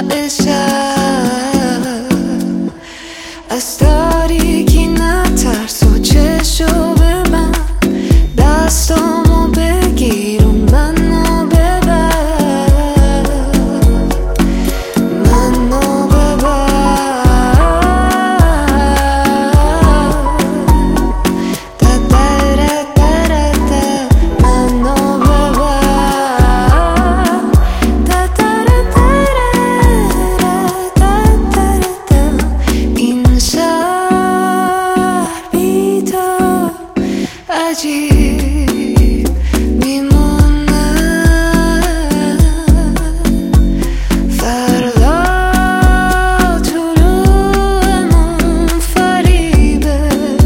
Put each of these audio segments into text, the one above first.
از تاریکی نترس و چشو به من، دستامو بگیر و منو ببر، منو ببر. منو عجیب میمونه، فردا طلوعمون فریبه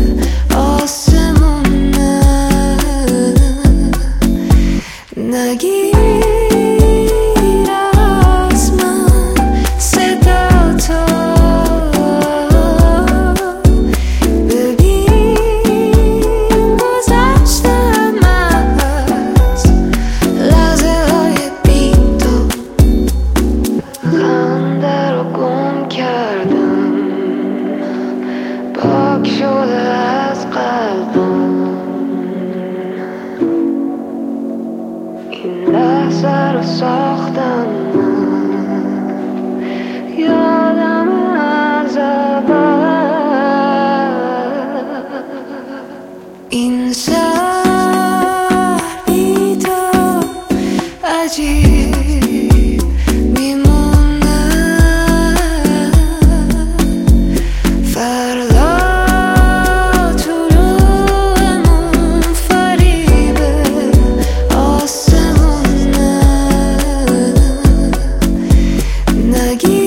آسمونه، نگیر از من صدا تو، پاک شده از قلبم، این لحظه رو ساختم من، یادم از اول. این شهر بی تو عجیب میمونه، فردا طلوعمون فریبه آسمونه، نگیر